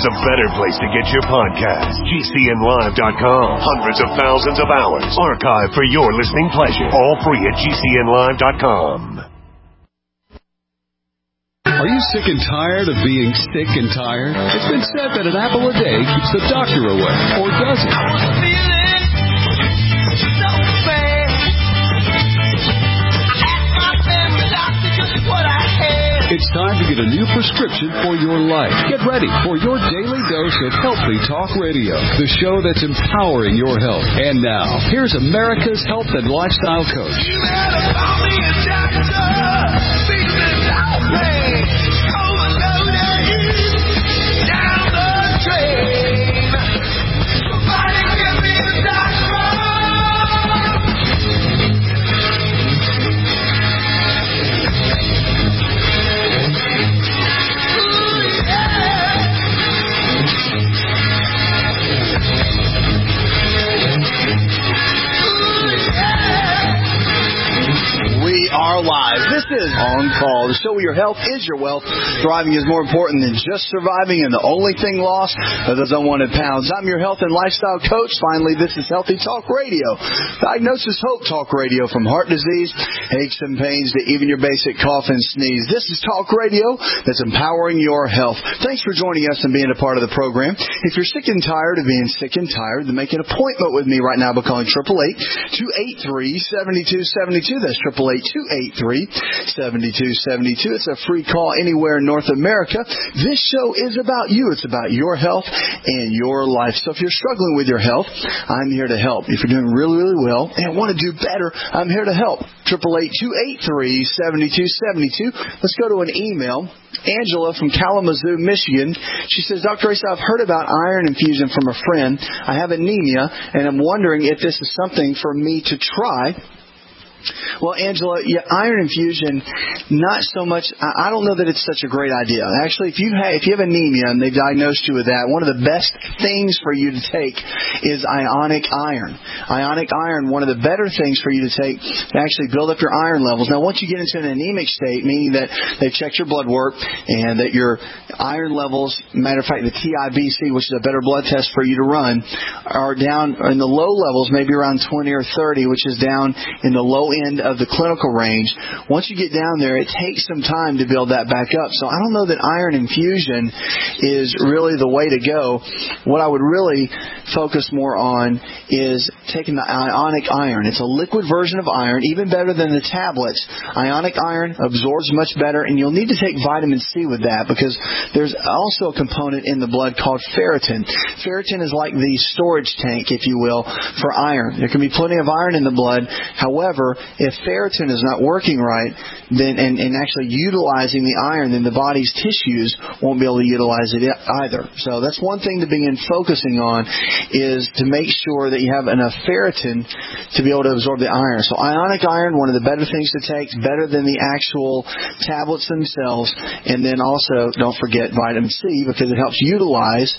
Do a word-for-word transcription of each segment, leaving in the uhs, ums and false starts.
there's a better place to get your podcast. G C N live dot com. Hundreds of thousands of hours archived for your listening pleasure. All free at G C N live dot com. Are you sick and tired of being sick and tired? It's been said that an apple a day keeps the doctor away. Or does it? I was feeling so bad. I asked my family doctor just what I had. It's time to get a new prescription for your life. Get ready for your daily dose of Healthy Talk Radio, the show that's empowering your health. And now, here's America's health and lifestyle coach. You better call me a doctor. Because I'm pain overloaded down the drain. Somebody give me a doctor. We are live. This is On Call, the show where your health is your wealth. Thriving is more important than just surviving, and the only thing lost are those unwanted pounds. I'm your health and lifestyle coach. Finally, this is Healthy Talk Radio. Diagnosis Hope Talk Radio, from heart disease, aches and pains, to even your basic cough and sneeze. This is Talk Radio that's empowering your health. Thanks for joining us and being a part of the program. If you're sick and tired of being sick and tired, then make an appointment with me right now by calling eight eight eight, two eight three, seven two seven two. That's eight eight eight, two eight three, seven two seven two. It's a free call anywhere in North America. This show is about you. It's about your health and your life. So if you're struggling with your health, I'm here to help. If you're doing really, really well and want to do better, I'm here to help. eight eight eight, two eight three, seven two seven two. Let's go to an email. Angela from Kalamazoo, Michigan. She says, Doctor Ace, I've heard about iron infusion from a friend. I have anemia, and I'm wondering if this is something for me to try. Well, Angela, yeah, iron infusion, not so much. I, I don't know that it's such a great idea. Actually, if you have, if you have anemia and they've diagnosed you with that, one of the best things for you to take is ionic iron. Ionic iron, one of the better things for you to take to actually build up your iron levels. Now, once you get into an anemic state, meaning that they've checked your blood work and that your iron levels, matter of fact, the T I B C, which is a better blood test for you to run, are down in the low levels, maybe around twenty or thirty, which is down in the low end of the clinical range. Once you get down there, it takes some time to build that back up. So I don't know that iron infusion is really the way to go. What I would really focus more on is taking the ionic iron. It's a liquid version of iron, even better than the tablets. Ionic iron absorbs much better, and you'll need to take vitamin C with that because there's also a component in the blood called ferritin. Ferritin is like the storage tank, if you will, for iron. There can be plenty of iron in the blood. However, if ferritin is not working right, then and, and actually utilizing the iron, then the body's tissues won't be able to utilize it either. So that's one thing to begin focusing on, is to make sure that you have enough ferritin to be able to absorb the iron. So ionic iron, one of the better things to take, better than the actual tablets themselves. And then also, don't forget vitamin C, because it helps utilize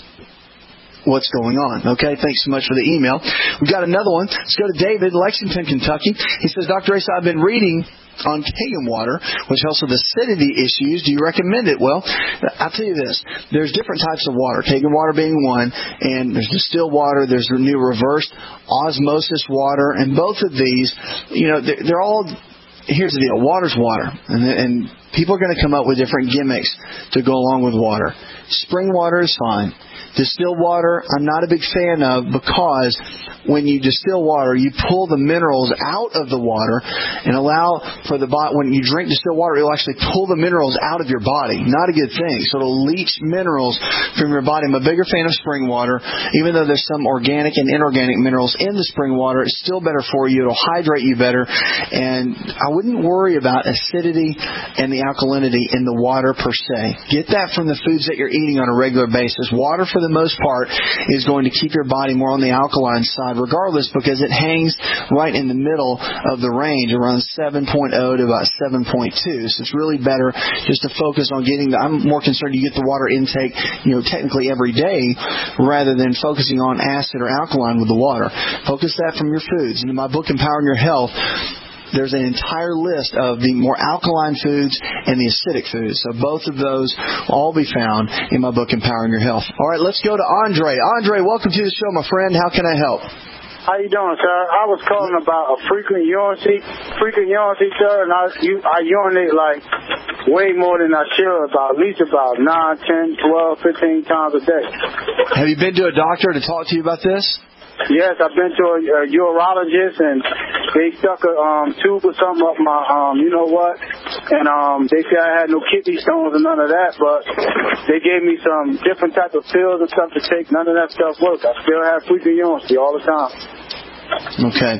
what's going on. Okay, thanks so much for the email. We've got another one. Let's go to David, Lexington, Kentucky. He says, Doctor Ace, I've been reading on Kangen water, which helps with acidity issues. Do you recommend it? Well, I'll tell you this. There's different types of water, Kangen water being one, and there's distilled water, there's the new reversed osmosis water, and both of these, you know, they're, they're all, here's the deal, water's water, and, and people are going to come up with different gimmicks to go along with water. Spring water is fine. Distilled water, I'm not a big fan of, because when you distill water, you pull the minerals out of the water and allow for the body, when you drink distilled water, it'll actually pull the minerals out of your body. Not a good thing. So it'll leach minerals from your body. I'm a bigger fan of spring water. Even though there's some organic and inorganic minerals in the spring water, it's still better for you. It'll hydrate you better. And I wouldn't worry about acidity and the alkalinity in the water per se. Get that from the foods that you're eating on a regular basis. Water, for the most part, is going to keep your body more on the alkaline side regardless, because it hangs right in the middle of the range, around seven point oh to about seven point two. So it's really better just to focus on getting the, I'm more concerned you get the water intake, you know, technically every day, rather than focusing on acid or alkaline with the water. Focus that from your foods. And in my book, Empowering Your Health, there's an entire list of the more alkaline foods and the acidic foods. So both of those will all be found in my book, Empowering Your Health. All right, let's go to Andre. Andre, welcome to the show, my friend. How can I help? How you doing, sir? I was calling about a frequent urinary, frequent urinary, sir, and I, you, I urinate like way more than I should, about at least about nine, ten, twelve, fifteen times a day. Have you been to a doctor to talk to you about this? Yes, I've been to a, a urologist, and they stuck a um, tube or something up my, um, you know what, and um, they said I had no kidney stones and none of that, but they gave me some different type of pills and stuff to take. None of that stuff worked. I still have frequent urinary all the time. Okay.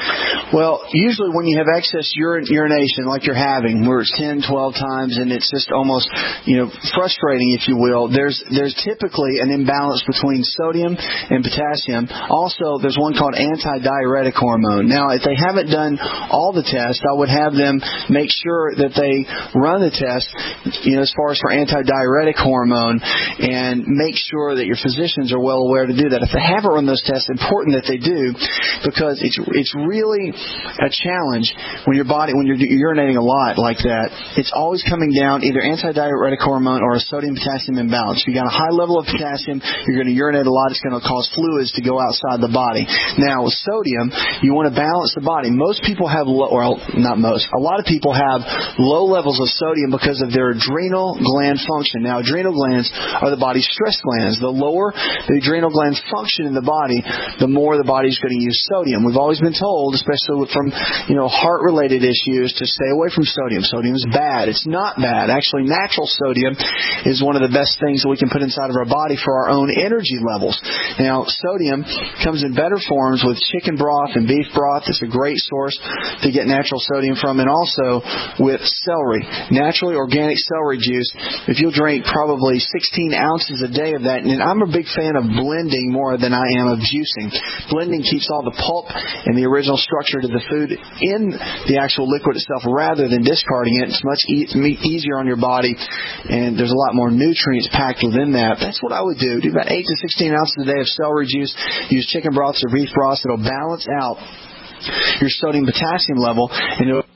Well, usually when you have excess urin- urination like you're having, where it's ten, twelve times, and it's just almost, you know, frustrating, if you will, there's there's typically an imbalance between sodium and potassium. Also, there's one called antidiuretic hormone. Now, if they haven't done all the tests, I would have them make sure that they run the test, you know, as far as for antidiuretic hormone, and make sure that your physicians are well aware to do that. If they haven't run those tests, it's important that they do, because it's it's really a challenge when your body, when you're urinating a lot like that. It's always coming down either antidiuretic hormone or a sodium-potassium imbalance. If you got a high level of potassium, you're going to urinate a lot. It's going to cause fluids to go outside the body. Now, with sodium, you want to balance the body. Most people have, low, well, not most, a lot of people have low levels of sodium because of their adrenal gland function. Now, adrenal glands are the body's stress glands. The lower the adrenal glands function in the body, the more the body's going to use sodium. We've always been told, especially from, you know, heart-related issues, to stay away from sodium. Sodium is bad. It's not bad. Actually, natural sodium is one of the best things that we can put inside of our body for our own energy levels. Now, sodium comes in better forms with chicken broth and beef broth. It's a great source to get natural sodium from, and also with celery. Naturally organic celery juice. If you'll drink probably sixteen ounces a day of that, and I'm a big fan of blending more than I am of juicing. Blending keeps all the pulp and the original structure to the food in the actual liquid itself rather than discarding it. It's much e- easier on your body, and there's a lot more nutrients packed within that. That's what I would do. Do about eight to sixteen ounces a day of celery juice. Use chicken broths or beef broths. It'll balance out your sodium-potassium level, and it'll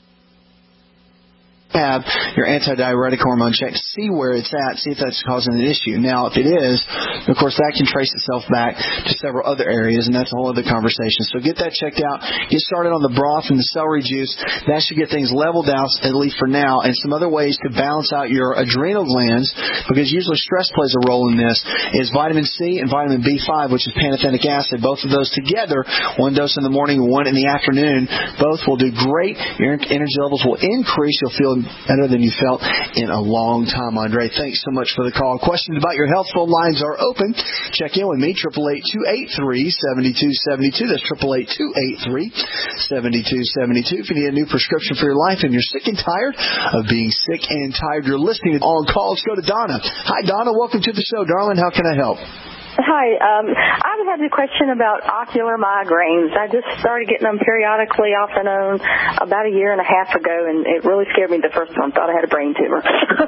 have your antidiuretic hormone checked, see where it's at, see if that's causing an issue. Now, if it is, of course, that can trace itself back to several other areas, and that's a whole other conversation. So get that checked out. Get started on the broth and the celery juice. That should get things leveled out, at least for now, and some other ways to balance out your adrenal glands, because usually stress plays a role in this, is vitamin C and vitamin B five, which is pantothenic acid. Both of those together, one dose in the morning, one in the afternoon, both will do great. Your energy levels will increase. You'll feel better than you felt in a long time, Andre. Thanks so much for the call. Questions about your health, phone lines are open. Check in with me, eight eight eight, two eight three, seven two seven two. That's eight eight eight, two eight three, seven two seven two. If you need a new prescription for your life and you're sick and tired of being sick and tired, you're listening to On Call. Let's go to Donna. Hi, Donna. Welcome to the show, darling. How can I help? Hi. Um, I had a question about ocular migraines. I just started getting them periodically off and on about a year and a half ago, and it really scared me the first one. Thought I had a brain tumor.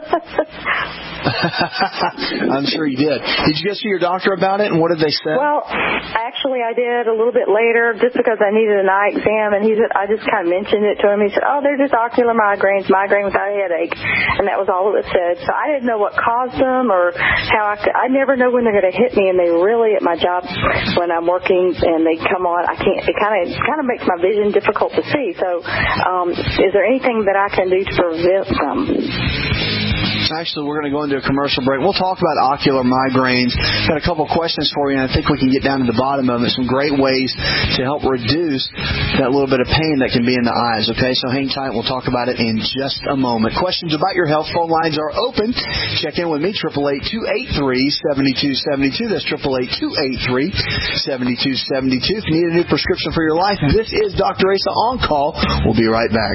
I'm sure you did. Did you go see your doctor about it, and what did they say? Well, actually, I did a little bit later just because I needed an eye exam, and he said, I just kind of mentioned it to him. He said, oh, they're just ocular migraines, migraine without a headache, and that was all it was said. So I didn't know what caused them or how I could. I never know when they're going to hit me, and they really, at my job, when I'm working and they come on, I can't. It kind of kind of makes my vision difficult to see. So, um, is there anything that I can do to prevent them? Actually, we're going to go into a commercial break. We'll talk about ocular migraines. Got a couple questions for you, and I think we can get down to the bottom of it. Some great ways to help reduce that little bit of pain that can be in the eyes. Okay, so hang tight. We'll talk about it in just a moment. Questions about your health, phone lines are open. Check in with me, eight eight eight, two eight three, seven two seven two. That's eight eight eight, two eight three, seven two seven two. If you need a new prescription for your life, this is Doctor Asa On Call. We'll be right back.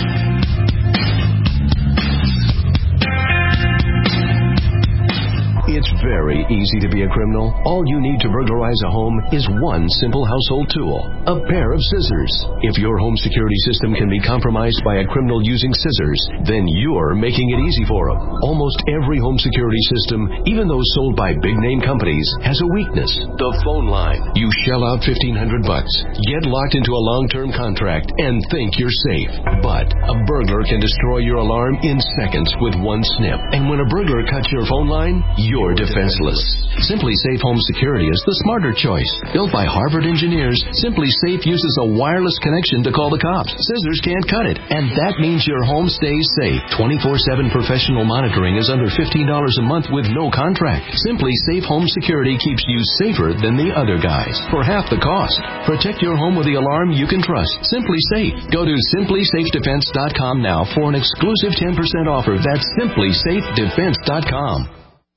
You It's very easy to be a criminal. All you need to burglarize a home is one simple household tool, a pair of scissors. If your home security system can be compromised by a criminal using scissors, then you're making it easy for them. Almost every home security system, even those sold by big-name companies, has a weakness: the phone line. You shell out fifteen hundred bucks, get locked into a long-term contract, and think you're safe. But a burglar can destroy your alarm in seconds with one snip. And when a burglar cuts your phone line, you're defenseless. Simply Safe Home Security is the smarter choice. Built by Harvard engineers, Simply Safe uses a wireless connection to call the cops. Scissors can't cut it, and that means your home stays safe. twenty-four seven professional monitoring is under fifteen dollars a month with no contract. Simply Safe Home Security keeps you safer than the other guys for half the cost. Protect your home with the alarm you can trust. Simply Safe. Go to simply safe defense dot com now for an exclusive ten percent offer. That's simply safe defense dot com.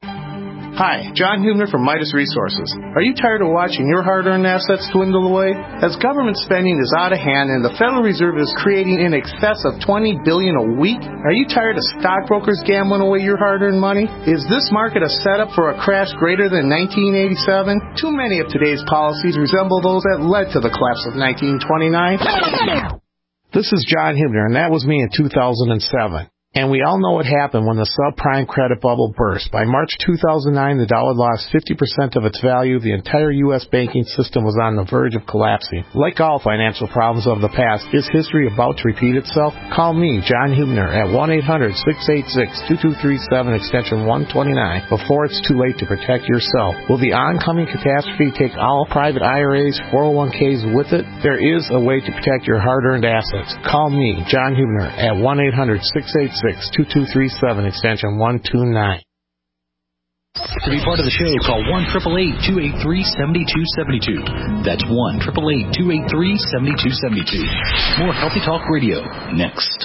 Hi, John Hubner from Midas Resources. Are you tired of watching your hard-earned assets dwindle away? As government spending is out of hand and the Federal Reserve is creating in excess of twenty billion dollars a week, are you tired of stockbrokers gambling away your hard-earned money? Is this market a setup for a crash greater than nineteen eighty-seven? Too many of today's policies resemble those that led to the collapse of nineteen twenty-nine. This is John Hubner, and that was me in two thousand seven. And we all know what happened when the subprime credit bubble burst. By March two thousand nine, the dollar lost fifty percent of its value. The entire U S banking system was on the verge of collapsing. Like all financial problems of the past, is history about to repeat itself? Call me, John Hubner, at one eight hundred six eight six two two three seven, extension one twenty-nine, before it's too late to protect yourself. Will the oncoming catastrophe take all private I R As, four oh one k's with it? There is a way to protect your hard-earned assets. Call me, John Hubner, at one eight hundred six eight six two two three seven, extension one two nine. To be part of the show, call one eight eight eight, two eight three, seven two seven two. That's one eight eight eight, two eight three, seven two seven two. More Healthy Talk Radio next.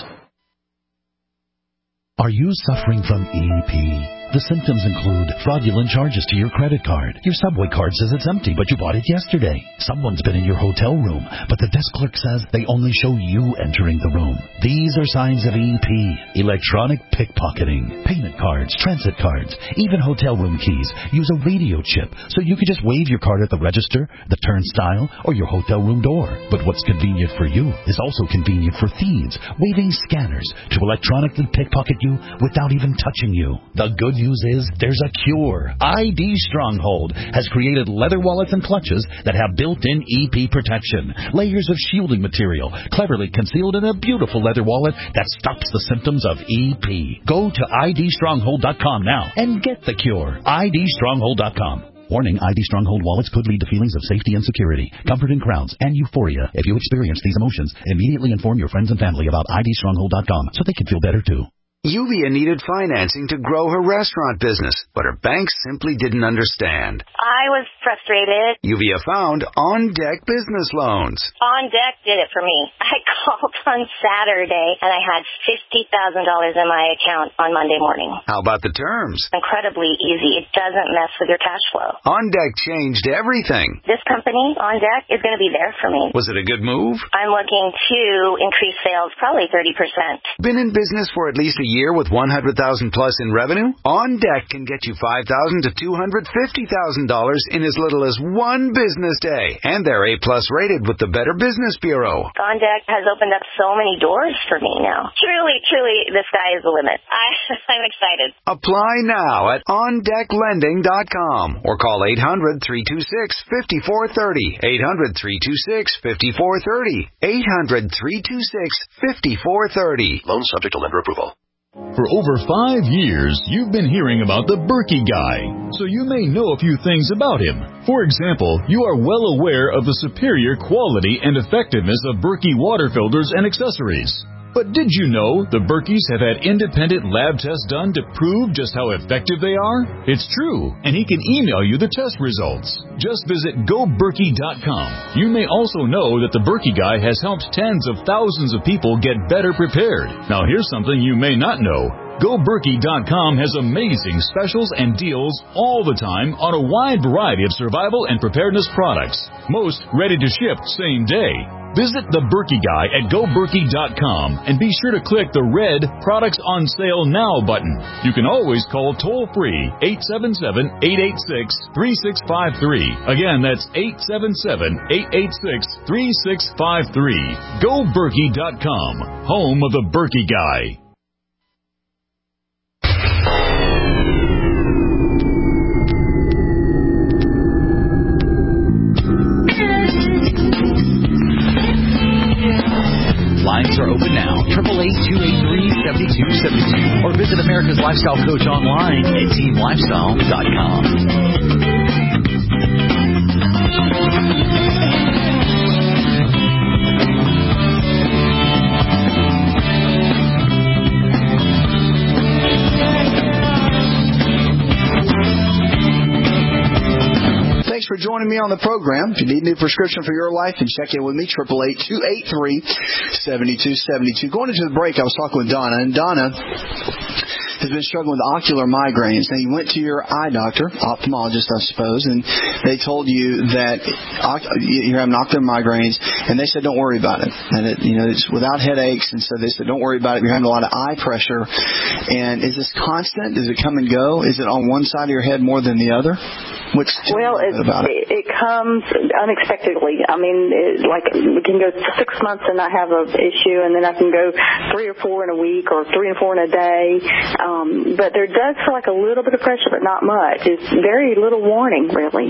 Are you suffering from E P? The symptoms include fraudulent charges to your credit card. Your Subway card says it's empty, but you bought it yesterday. Someone's been in your hotel room, but the desk clerk says they only show you entering the room. These are signs of E P. Electronic pickpocketing. Payment cards, transit cards, even hotel room keys use a radio chip, so you can just wave your card at the register, the turnstile, or your hotel room door. But what's convenient for you is also convenient for thieves, waving scanners to electronically pickpocket you without even touching you. The good news is there's a cure. I D Stronghold has created leather wallets and clutches that have built-in E P protection. Layers of shielding material cleverly concealed in a beautiful leather wallet that stops the symptoms of E P. Go to I D stronghold dot com now and get the cure. I D stronghold dot com. Warning, I D Stronghold wallets could lead to feelings of safety and security, comfort and crowns, and euphoria. If you experience these emotions, immediately inform your friends and family about I D stronghold dot com so they can feel better too. Yuvia needed financing to grow her restaurant business, but her bank simply didn't understand. I was frustrated. Yuvia found On Deck Business Loans. On Deck did it for me. I called on Saturday, and I had fifty thousand dollars in my account on Monday morning. How about the terms? Incredibly easy. It doesn't mess with your cash flow. On Deck changed everything. This company, On Deck, is going to be there for me. Was it a good move? I'm looking to increase sales probably thirty percent. Been in business for at least a year with one hundred thousand dollars plus in revenue? On Deck can get you five thousand dollars to two hundred fifty thousand dollars in as little as one business day. And they're A plus rated with the Better Business Bureau. On Deck has opened up so many doors for me now. Truly, truly, the sky is the limit. I, I'm excited. Apply now at on deck lending dot com or call eight hundred, three two six, five four three zero. eight hundred, three two six, five four three zero. eight hundred, three two six, five four three zero. Loan subject to lender approval. For over five years, you've been hearing about the Berkey guy, so you may know a few things about him. For example, you are well aware of the superior quality and effectiveness of Berkey water filters and accessories. But did you know the Berkeys have had independent lab tests done to prove just how effective they are? It's true, and he can email you the test results. Just visit go berkey dot com. You may also know that the Berkey Guy has helped tens of thousands of people get better prepared. Now here's something you may not know. Go Berkey dot com has amazing specials and deals all the time on a wide variety of survival and preparedness products. Most ready to ship same day. Visit the Berkey Guy at Go Berkey dot com and be sure to click the red Products on Sale Now button. You can always call toll-free eight seven seven, eight eight six, three six five three. Again, that's eight seven seven, eight eight six, three six five three. Go Berkey dot com, home of the Berkey Guy. Lines are open now. eight eight eight, two eight three, seven two seven two. Or visit America's Lifestyle Coach online at team lifestyle dot com. Thanks for joining me on the program. If you need a new prescription for your life, then check in with me, eight eight eight, two eight three, seven two seven two. Going into the break, I was talking with Donna, and Donna has been struggling with ocular migraines. Now, you went to your eye doctor, ophthalmologist, I suppose, and they told you that you're having ocular migraines, and they said don't worry about it. And it, you know, it's without headaches, and so they said don't worry about it. You're having a lot of eye pressure. And is this constant? Does it come and go? Is it on one side of your head more than the other? What's well, it, about it? it comes unexpectedly. I mean, it, like we can go six months and not have an issue, and then I can go three or four in a week or three and four in a day. Um, but there does feel like a little bit of pressure, but not much. It's very little warning, really.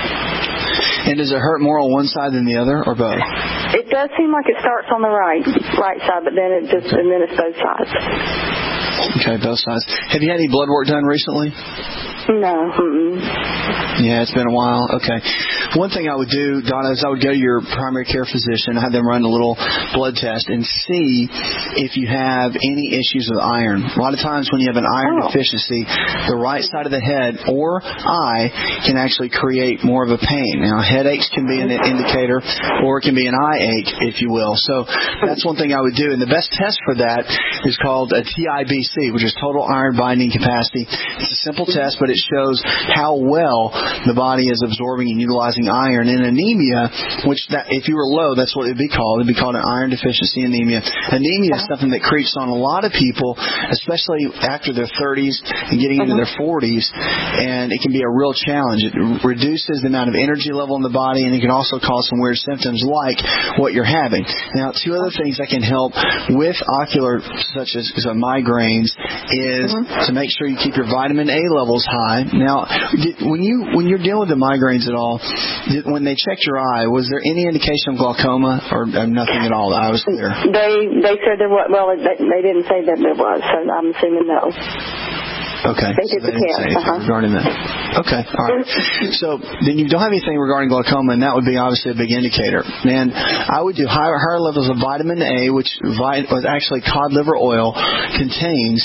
And does it hurt more on one side than the other, or both? It does seem like it starts on the right right side, but then it just and then it's both sides. Okay, both sides. Have you had any blood work done recently? No. Mm-mm. Yeah, it's been a while. Okay. One thing I would do, Donna, is I would go to your primary care physician, have them run a little blood test, and see if you have any issues with iron. A lot of times when you have an iron oh. deficiency, the right side of the head or eye can actually create more of a pain. Now, headaches can be an indicator, or it can be an eye ache, if you will. So that's one thing I would do. And the best test for that is called a T I B C, which is total iron binding capacity. It's a simple test, but it shows how well the body is absorbing and utilizing iron. And anemia, which that, if you were low, that's what it would be called. It would be called an iron deficiency anemia. Anemia is something that creeps on a lot of people, especially after their thirties and getting into their forties, and it can be a real challenge. It reduces the amount of energy level in the body, and it can also cause some weird symptoms like what you're having. Now, two other things that can help with ocular, such as, as migraines, is mm-hmm. to make sure you keep your vitamin A levels high. Now, did, when you when you're dealing with the migraines at all, did, when they checked your eye, was there any indication of glaucoma, or uh, nothing at all? I was clear. They they said there was. Well, they, they didn't say that there was, so I'm assuming no. Okay, they so did they the didn't say anything uh-huh. regarding that. Okay, all right. So then you don't have anything regarding glaucoma, and that would be obviously a big indicator. And I would do higher, higher levels of vitamin A, which was actually cod liver oil, contains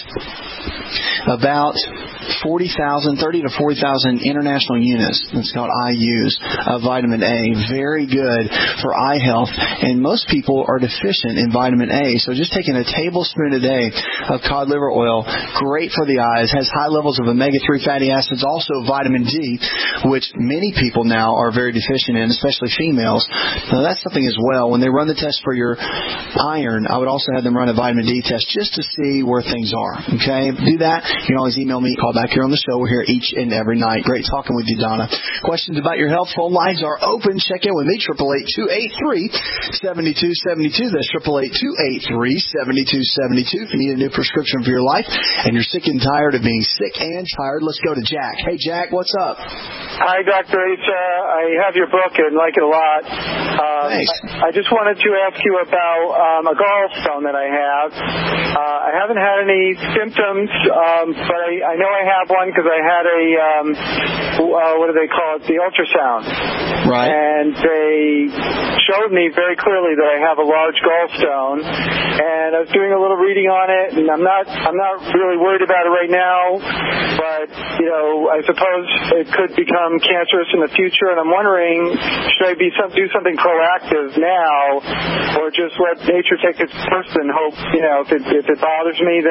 about forty thousand, thirty to forty thousand international units. That's called I U's of vitamin A. Very good for eye health, and most people are deficient in vitamin A. So just taking a tablespoon a day of cod liver oil, great for the eyes. Has high levels of omega three fatty acids, also vitamin D, which many people now are very deficient in, especially females. Now that's something as well. When they run the test for your iron, I would also have them run a vitamin D test just to see where things are. Okay, do that. You can always email me, call back here on the show. We're here each and every night. Great talking with you, Donna. Questions about your health, phone lines are open. Check in with me, eight eight eight, two eight three, seven two seven two. That's eight eight eight, two eight three, seven two seven two. If you need a new prescription for your life and you're sick and tired of being sick and tired, let's go to Jack. Hey, Jack, what's up? Hi, Doctor H. Uh, I have your book and like it a lot. Um, Thanks. I, I just wanted to ask you about um, a gallstone that I have. Uh, I haven't had any symptoms, um, but I, I know I I have one because I had a, um, uh, what do they call it, the ultrasound. Right. And they showed me very clearly that I have a large gallstone. And I was doing a little reading on it, and I'm not, I'm not really worried about it right now. But, you know, I suppose it could become cancerous in the future. And I'm wondering, should I be some, do something proactive now, or just let nature take its course and hope, you know, if it, if it bothers me,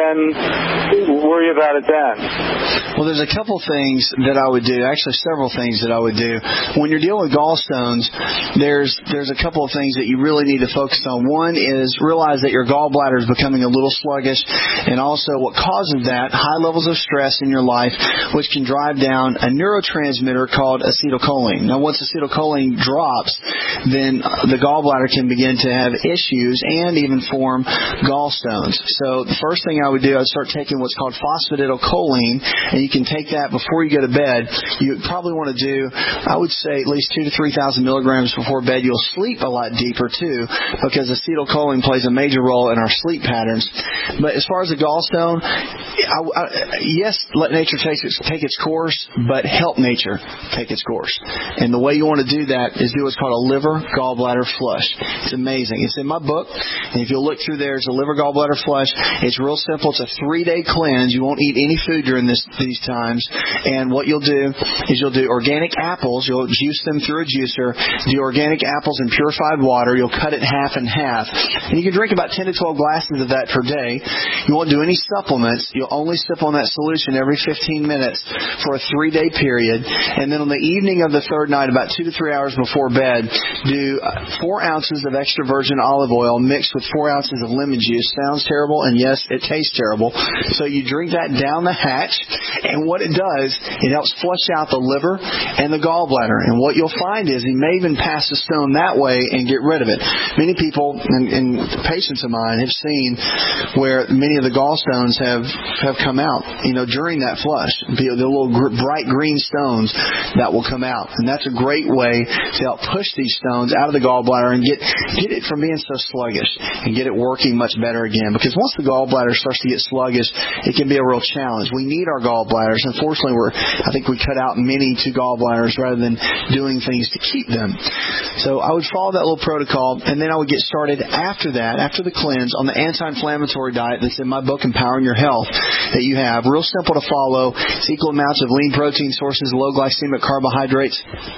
then worry about it then? Well, there's a couple things that I would do, actually several things that I would do. When you're dealing with gallstones, there's there's a couple of things that you really need to focus on. One is realize that your gallbladder is becoming a little sluggish, and also what causes that, high levels of stress in your life, which can drive down a neurotransmitter called acetylcholine. Now, once acetylcholine drops, then the gallbladder can begin to have issues and even form gallstones. So the first thing I would do, I'd start taking what's called phosphatidylcholine, and you can take that before you go to bed. You probably want to do, I would say, at least two to three thousand milligrams before bed. You'll sleep a lot deeper too, because acetylcholine plays a major role in our sleep patterns. But as far as the gallstone, I, I, yes, let nature take its, take its course, but help nature take its course. And the way you want to do that is do what's called a liver gallbladder flush. It's amazing. It's in my book, and if you'll look through there, it's a liver gallbladder flush. It's real simple. It's a three-day cleanse. You won't eat any food during this these times. And what you'll do is you'll do organic apples. You'll juice them through a juicer. Do organic apples in purified water. You'll cut it half and half. And you can drink about ten to twelve glasses of that per day. You won't do any supplements. You'll only sip on that solution every fifteen minutes for a three-day period. And then on the evening of the third night, about two to three hours before bed, do four ounces of extra virgin olive oil mixed with four ounces of lemon juice. Sounds terrible, and yes, it tastes terrible. So you drink that down the hatch, and what it does, it helps flush out the liver and the gallbladder. And what you'll find is you may even pass the stone that way and get rid of it. Many people, and, and patients of mine, have seen where many of the gallstones have, have come out, you know, during that flush. The little gr- bright green stones that will come out. And that's a great way to help push these stones out of the gallbladder and get, get it from being so sluggish and get it working much better again. Because once the gallbladder starts to get sluggish, it can be a real challenge. We need our gallbladders. Unfortunately, we're, I think we cut out many to gallbladders rather than doing things to keep them. So I would follow that little protocol, and then I would get started after that, after the cleanse, on the anti-inflammatory diet that's in my book, Empowering Your Health, that you have. Real simple to follow. It's equal amounts of lean protein sources, low glycemic carbohydrates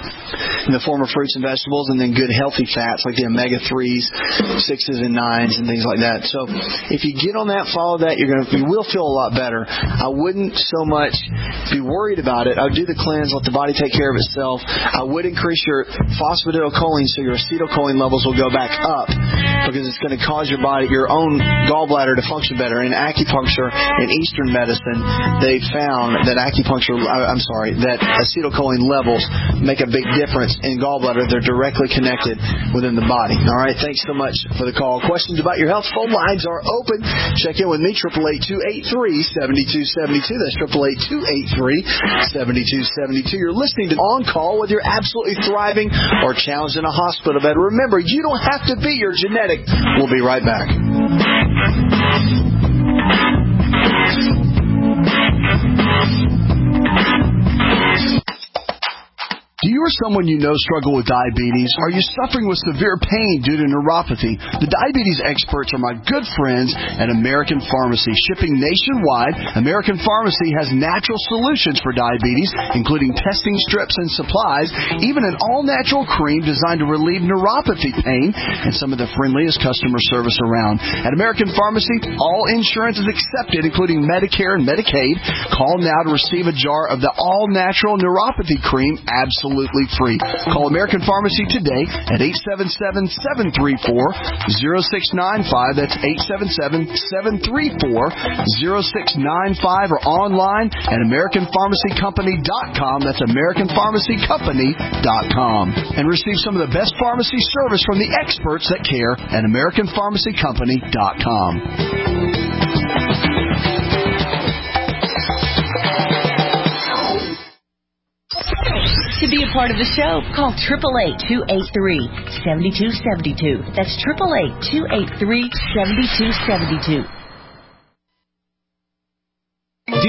in the form of fruits and vegetables, and then good healthy fats like the omega threes, sixes, and nines, and things like that. So if you get on that, follow that, you're gonna, you will feel a lot better. I wouldn't so much be worried about it. I would do the cleanse, let the body take care of itself. I would increase your phosphatidylcholine so your acetylcholine levels will go back up, because it's going to cause your body, your own gallbladder to function better. In acupuncture and Eastern medicine, they found that acupuncture, I'm sorry, that acetylcholine levels make a big difference in gallbladder. They're directly connected within the body. All right, thanks so much for the call. Questions about your health? Phone lines are open. Check in with me, eight eight eight, two eight three, seven two seven two. That's eight eight eight, two eight three, seven two seven two. You're listening to On Call, whether you're absolutely thriving or challenged in a hospital bed. Remember, you don't have to be your genetic. We'll be right back. Do you or someone you know struggle with diabetes? Are you suffering with severe pain due to neuropathy? The diabetes experts are my good friends at American Pharmacy. Shipping nationwide, American Pharmacy has natural solutions for diabetes, including testing strips and supplies, even an all-natural cream designed to relieve neuropathy pain, and some of the friendliest customer service around. At American Pharmacy, all insurance is accepted, including Medicare and Medicaid. Call now to receive a jar of the all-natural neuropathy cream absolutely free. Call American Pharmacy today at eight seven seven, seven three four, zero six nine five. That's eight seven seven, seven three four, zero six nine five, or online at American Pharmacy Company dot com. That's American Pharmacy Company dot com. And receive some of the best pharmacy service from the experts that care at American Pharmacy Company dot com. To be a part of the show, call eight eight eight, two eight three, seven two seven two. That's eight eight eight, two eight three, seven two seven two. Did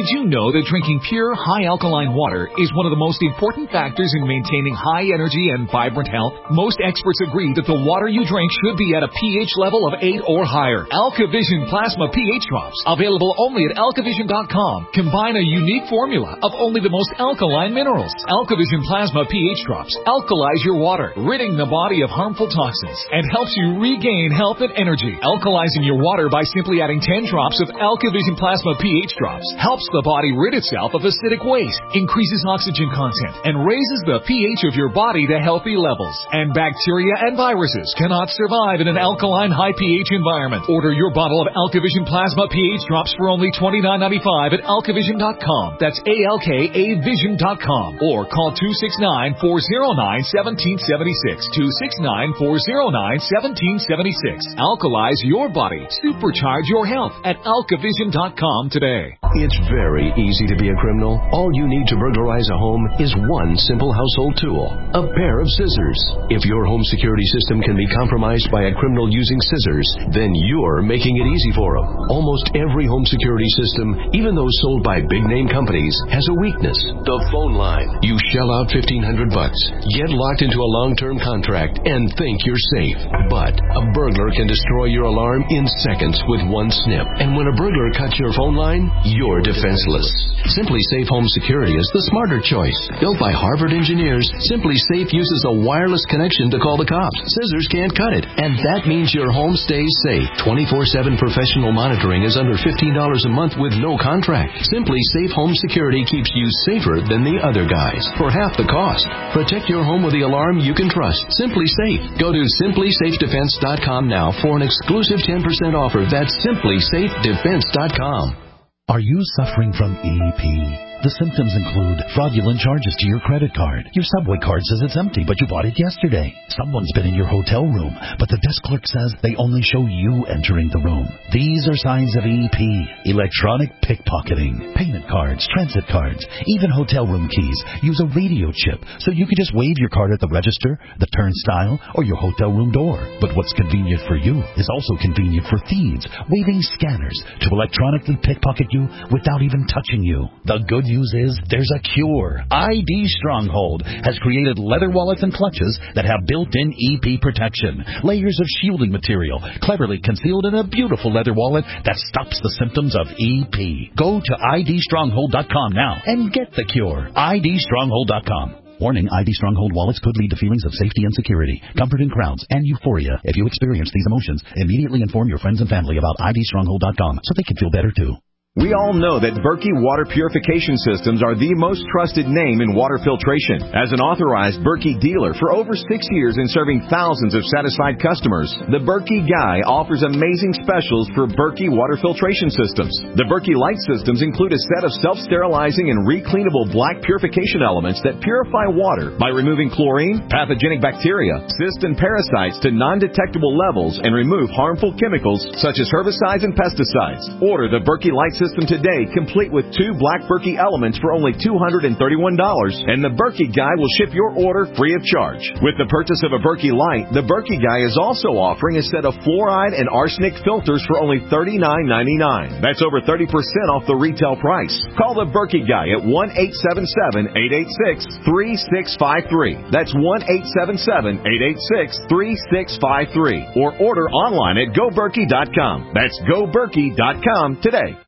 Did you know that drinking pure, high alkaline water is one of the most important factors in maintaining high energy and vibrant health? Most experts agree that the water you drink should be at a pH level of eight or higher. AlkaVision Plasma pH Drops, available only at alkavision dot com, combine a unique formula of only the most alkaline minerals. AlkaVision Plasma pH Drops alkalize your water, ridding the body of harmful toxins, and helps you regain health and energy. Alkalizing your water by simply adding ten drops of AlkaVision Plasma pH Drops helps the body rid itself of acidic waste, increases oxygen content, and raises the pH of your body to healthy levels. And bacteria and viruses cannot survive in an alkaline high pH environment. Order your bottle of AlkaVision Plasma pH Drops for only twenty-nine ninety-five at alkavision dot com. That's A L K A vision dot com. Or call two six nine, four oh nine, one seven seven six. two six nine, four oh nine, one seven seven six. Alkalize your body. Supercharge your health at alkavision dot com today. It's very easy to be a criminal. All you need to burglarize a home is one simple household tool, a pair of scissors. If your home security system can be compromised by a criminal using scissors, then you're making it easy for them. Almost every home security system, even those sold by big-name companies, has a weakness: the phone line. You shell out fifteen hundred bucks, get locked into a long-term contract, and think you're safe. But a burglar can destroy your alarm in seconds with one snip. And when a burglar cuts your phone line, you're defenseless. Simply Safe Home Security is the smarter choice. Built by Harvard engineers, Simply Safe uses a wireless connection to call the cops. Scissors can't cut it, and that means your home stays safe. twenty-four seven professional monitoring is under fifteen dollars a month with no contract. Simply Safe Home Security keeps you safer than the other guys for half the cost. Protect your home with the alarm you can trust. Simply Safe. Go to simply safe defense dot com now for an exclusive ten percent offer. That's simply safe defense dot com. Are you suffering from E P? The symptoms include fraudulent charges to your credit card. Your subway card says it's empty, but you bought it yesterday. Someone's been in your hotel room, but the desk clerk says they only show you entering the room. These are signs of E P. Electronic pickpocketing. Payment cards, transit cards, even hotel room keys use a radio chip, so you can just wave your card at the register, the turnstile, or your hotel room door. But what's convenient for you is also convenient for thieves, waving scanners to electronically pickpocket you without even touching you. The good news is there's a cure. I D Stronghold has created leather wallets and clutches that have built-in E P protection. Layers of shielding material cleverly concealed in a beautiful leather wallet that stops the symptoms of E P. Go to I D stronghold dot com now and get the cure. I D stronghold dot com. Warning, I D Stronghold wallets could lead to feelings of safety and security, comfort in crowds, and euphoria. If you experience these emotions, immediately inform your friends and family about I D stronghold dot com so they can feel better too. We all know that Berkey Water Purification Systems are the most trusted name in water filtration. As an authorized Berkey dealer for over six years and serving thousands of satisfied customers, the Berkey Guy offers amazing specials for Berkey water filtration systems. The Berkey Light systems include a set of self-sterilizing and recleanable black purification elements that purify water by removing chlorine, pathogenic bacteria, cysts, and parasites to non-detectable levels and remove harmful chemicals such as herbicides and pesticides. Order the Berkey Light system today, complete with two black Berkey elements for only two hundred thirty-one dollars, and the Berkey Guy will ship your order free of charge. With the purchase of a Berkey Light, the Berkey Guy is also offering a set of fluoride and arsenic filters for only thirty-nine ninety-nine. That's over thirty percent off the retail price. Call the Berkey Guy at one eight seven seven, eight eight six, three six five three. That's one eight seven seven, eight eight six, three six five three. Or order online at go berkey dot com. That's go berkey dot com today.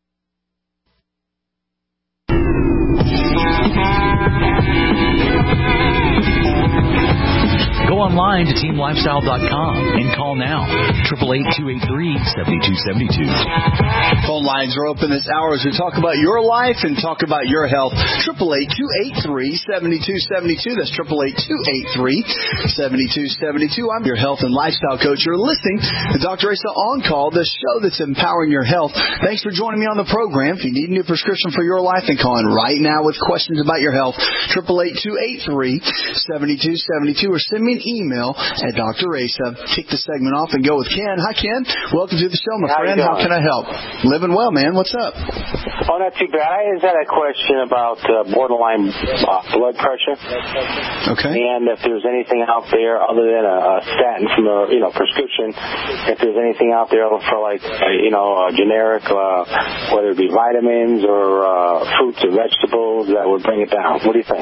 Go online to team lifestyle dot com and call now. eight eight eight, two eight three, seven two seven two. Phone lines are open this hour as we talk about your life and talk about your health. eight eight eight, two eight three, seven two seven two. That's eight eight eight, two eight three, seven two seven two. I'm your health and lifestyle coach. You're listening to Doctor Asa On Call, the show that's empowering your health. Thanks for joining me on the program. If you need a new prescription for your life, then call in right now with questions about your health. eight eight eight, two eight three, seven two seven two or send me an email. email at Doctor Asa. Kick the segment off and go with Ken. Hi, Ken. Welcome to the show, my How friend. you How can I help? Living well, man. What's up? Oh, not too bad. I just had a question about uh, borderline uh, blood pressure. Okay. And if there's anything out there other than a, a statin from a you know prescription, if there's anything out there for like uh, you know a generic, uh, whether it be vitamins or uh, fruits or vegetables that would bring it down. What do you think?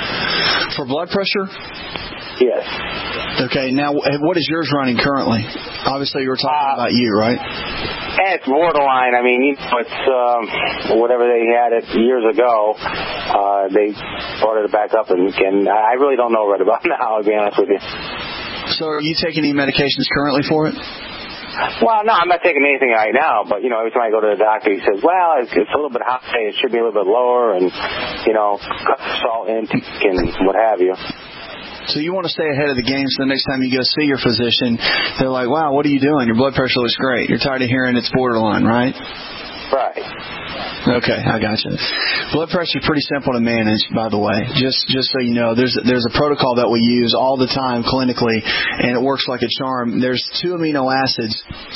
For blood pressure? Yes. Okay. Now, what is yours running currently? Obviously, you were talking uh, about you, right? And it's borderline. I mean, you know, it's um, whatever they had it years ago. Uh, they started it back up, and, and I really don't know right about now, I'll be honest with you. So are you taking any medications currently for it? Well, no, I'm not taking anything right now, but, you know, every time I go to the doctor, he says, well, it's, it's a little bit high, it should be a little bit lower, and, you know, cut the salt intake and what have you. So you want to stay ahead of the game so the next time you go see your physician, they're like, wow, what are you doing? Your blood pressure looks great. You're tired of hearing it's borderline, right? Right. Okay, I got you. Blood pressure is pretty simple to manage, by the way. Just just so you know, there's there's a protocol that we use all the time clinically, and it works like a charm. There's two amino acids.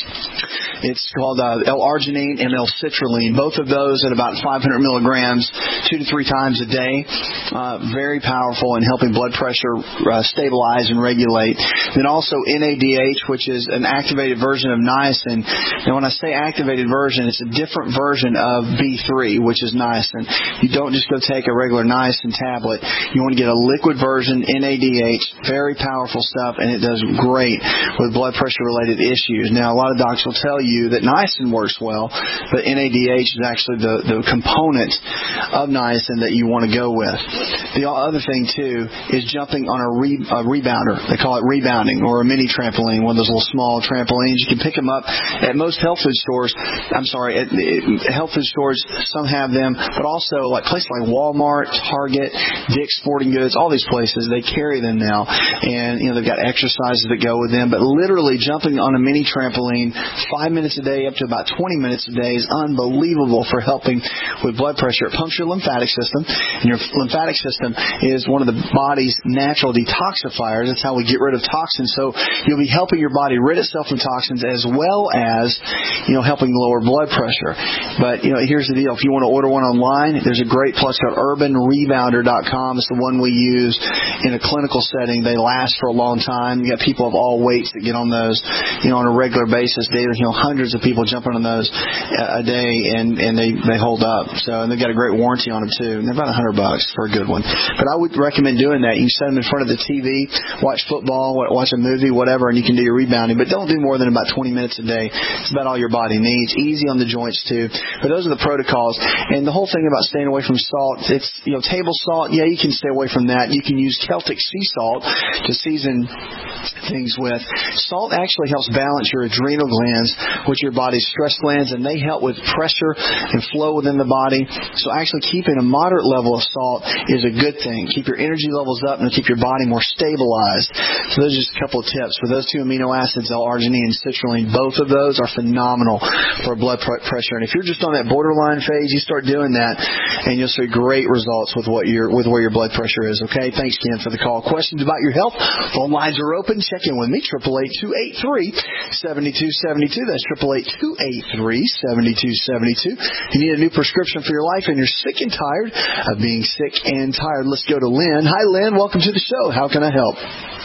It's called uh, L-arginine and L-citrulline. Both of those at about five hundred milligrams, two to three times a day. Uh, very powerful in helping blood pressure uh, stabilize and regulate. Then also N A D H, which is an activated version of niacin. And when I say activated version, it's a different version of B three, which is niacin. You don't just go take a regular niacin tablet. You want to get a liquid version, N A D H, very powerful stuff, and it does great with blood pressure-related issues. Now, a lot of docs will tell you that niacin works well, but N A D H is actually the, the component of niacin that you want to go with. The other thing, too, is jumping on a, re, a rebounder. They call it rebounding, or a mini trampoline, one of those little small trampolines. You can pick them up at most health food stores. I'm sorry, at, at health food stores, some have them, but also like places like Walmart, Target, Dick's Sporting Goods, all these places, they carry them now. And, you know, they've got exercises that go with them. But literally jumping on a mini trampoline five minutes a day up to about twenty minutes a day is unbelievable for helping with blood pressure. It pumps your lymphatic system, and your lymphatic system is one of the body's natural detoxifiers. That's how we get rid of toxins. So you'll be helping your body rid itself of toxins as well as, you know, helping lower blood pressure. But, you know, here's the deal. If you want to order one online, there's a great plus called urban rebounder dot com. It's the one we use in a clinical setting. They last for a long time. You got people of all weights that get on those, you know, on a regular basis. They, you know, hundreds of people jumping on those a day, and, and they, they hold up. So, and they've got a great warranty on them, too. And they're about a hundred bucks for a good one. But I would recommend doing that. You can set them in front of the T V, watch football, watch a movie, whatever, and you can do your rebounding. But don't do more than about twenty minutes a day. It's about all your body needs. Easy on the joints, too. But those are the protocols. And the whole thing about staying away from salt, it's, you know, table salt, yeah, you can stay away from that. You can use Celtic sea salt to season things with. Salt actually helps balance your adrenal glands, which are your body's stress glands, and they help with pressure and flow within the body. So actually keeping a moderate level of salt is a good thing. Keep your energy levels up and keep your body more stabilized. So those are just a couple of tips. For those two amino acids, L-arginine and citrulline, both of those are phenomenal for blood pressure. And if you're just on that borderline phase, you start doing that, and you'll see great results with what your with where your blood pressure is. Okay, thanks, Ken, for the call. Questions about your health? Phone lines are open. Check in with me, eight eight eight, two eight three, seven two seven two. That's eight eight eight, two eight three, seven two seven two. You need a new prescription for your life, and you're sick and tired of being sick and tired. Let's go to Lynn. Hi, Lynn. Welcome to the show. How can I help?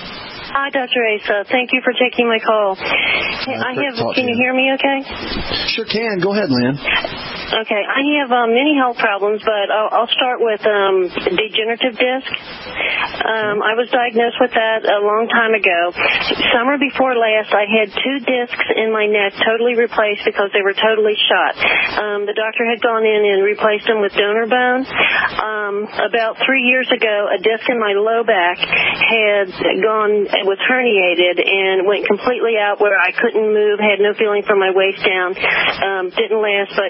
Hi, Doctor Asa. Thank you for taking my call. Hey, I have. Can you hear me okay? Sure can. Go ahead, Lynn. Okay. I have um, many health problems, but I'll, I'll start with um, degenerative disc. Um, I was diagnosed with that a long time ago. Summer before last, I had two discs in my neck totally replaced because they were totally shot. Um, the doctor had gone in and replaced them with donor bone. Um, about three years ago, a disc in my low back had gone, was herniated and went completely out where I couldn't move, had no feeling from my waist down. Um, didn't last but, you know, a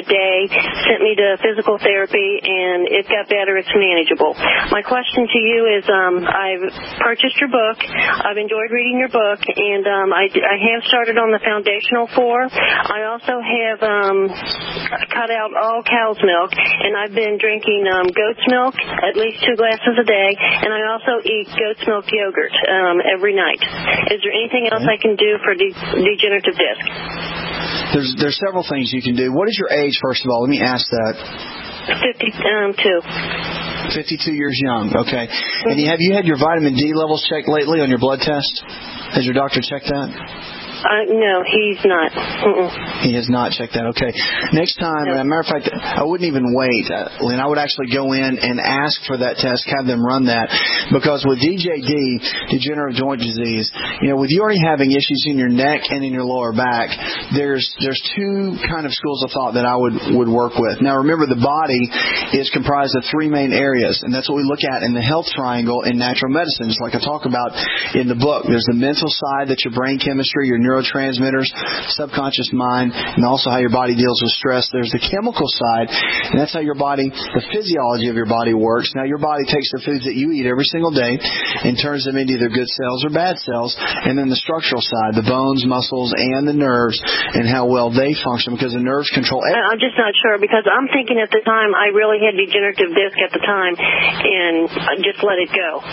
a day, sent me to physical therapy, and it got better. It's manageable. My question to you is, um, I've purchased your book. I've enjoyed reading your book, and um, I, I have started on the Foundational Four. I also have um, cut out all cow's milk, and I've been drinking um, goat's milk, at least two glasses a day, and I also eat goat's milk yogurt um, every night. Is there anything else I can do for de- degenerative disc? There's there's several things you can do. What is your age, first of all? Let me ask that. fifty-two. fifty-two years young, okay. And you, have you had your vitamin D levels checked lately on your blood test? Has your doctor checked that? Uh, no, he's not. Mm-mm. He has not checked that. Okay. Next time, as a matter of fact, I wouldn't even wait, uh, Lynn. I would actually go in and ask for that test, have them run that, because with D J D, degenerative joint disease, you know, with you already having issues in your neck and in your lower back, there's there's two kind of schools of thought that I would would work with. Now, remember, the body is comprised of three main areas, and that's what we look at in the health triangle in natural medicine. It's like I talk about in the book. There's the mental side, that's your brain chemistry, your neurotransmitters, subconscious mind, and also how your body deals with stress. There's the chemical side, and that's how your body, the physiology of your body works. Now, your body takes the foods that you eat every single day and turns them into either good cells or bad cells, and then the structural side, the bones, muscles, and the nerves, and how well they function, because the nerves control everything. I'm just not sure, because I'm thinking at the time I really had degenerative disc at the time, and I just let it go.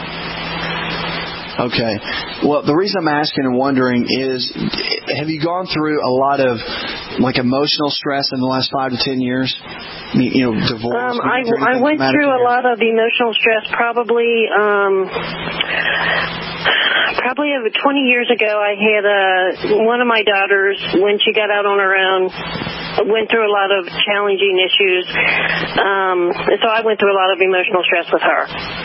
Okay. Well, the reason I'm asking and wondering is, have you gone through a lot of, like, emotional stress in the last five to ten years? You know, divorce? Um, I, I went through a lot of emotional stress probably, um, probably over twenty years ago. I had a, one of my daughters, when she got out on her own, went through a lot of challenging issues. Um, so I went through a lot of emotional stress with her.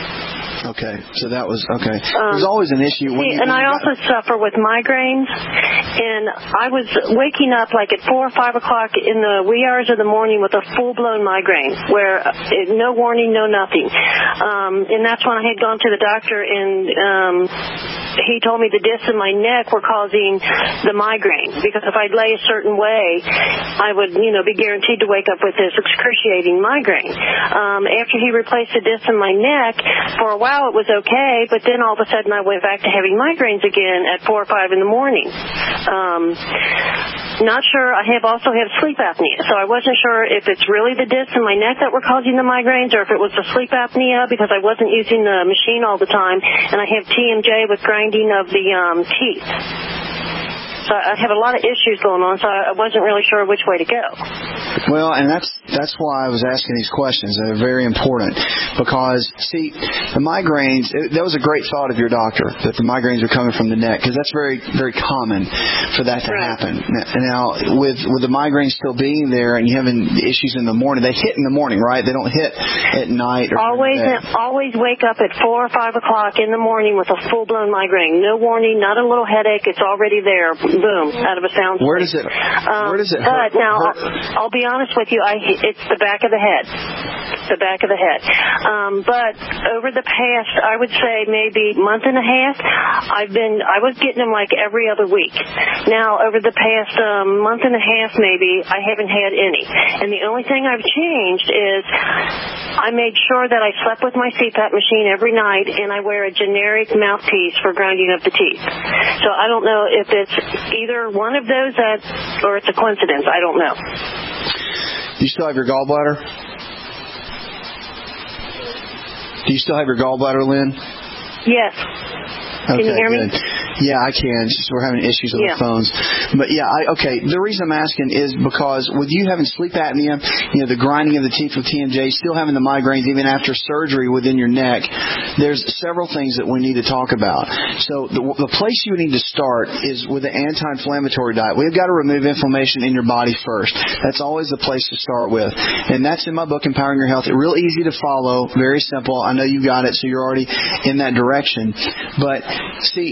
Okay, so that was, okay. Um, There's always an issue. When see, you, and when I you also got... suffer with migraines, and I was waking up like at four or five o'clock in the wee hours of the morning with a full-blown migraine, where uh, no warning, no nothing. Um, and that's when I had gone to the doctor, and um, he told me the discs in my neck were causing the migraine, because if I'd lay a certain way, I would, you know, be guaranteed to wake up with this excruciating migraine. Um, after he replaced the discs in my neck, for a while it was okay, but then all of a sudden I went back to having migraines again at four or five in the morning. Um, not sure. I have also have sleep apnea, so I wasn't sure if it's really the discs in my neck that were causing the migraines, or if it was the sleep apnea, because I wasn't using the machine all the time, and I have T M J with grinding of the um, teeth. So I have a lot of issues going on, so I wasn't really sure which way to go. Well, and that's that's why I was asking these questions. They're very important, because, see, the migraines, it, that was a great thought of your doctor, that the migraines are coming from the neck, because that's very, very common for that to right. happen. Now, with with the migraines still being there and you having issues in the morning, they hit in the morning, right? They don't hit at night or Always, always wake up at four or five o'clock in the morning with a full-blown migraine. No warning, not a little headache. It's already there. Boom, out of a sound sleep. Where does it, um, where does it hurt? hurt? But now, hurt? I'll, I'll be honest with you, I, it's the back of the head. The back of the head. Um, but over the past, I would say maybe month and a half, I've been, I was getting them like every other week. Now, over the past um, month and a half maybe, I haven't had any. And the only thing I've changed is I made sure that I slept with my C PAP machine every night, and I wear a generic mouthpiece for grinding of the teeth. So I don't know if it's either one of those that, or it's a coincidence. I don't know. Do you still have your gallbladder? Do you still have your gallbladder, Lynn? Yes. Okay, can you hear good. me? Yeah, I can. It's just we're having issues with yeah. the phones. But yeah, I, okay. The reason I'm asking is because with you having sleep apnea, you know, the grinding of the teeth with T M J, still having the migraines even after surgery within your neck, there's several things that we need to talk about. So the, the place you need to start is with an anti-inflammatory diet. We've got to remove inflammation in your body first. That's always the place to start with. And that's in my book, Empowering Your Health. It's real easy to follow, very simple. I know you got it, so you're already in that direction. But see, your acetyl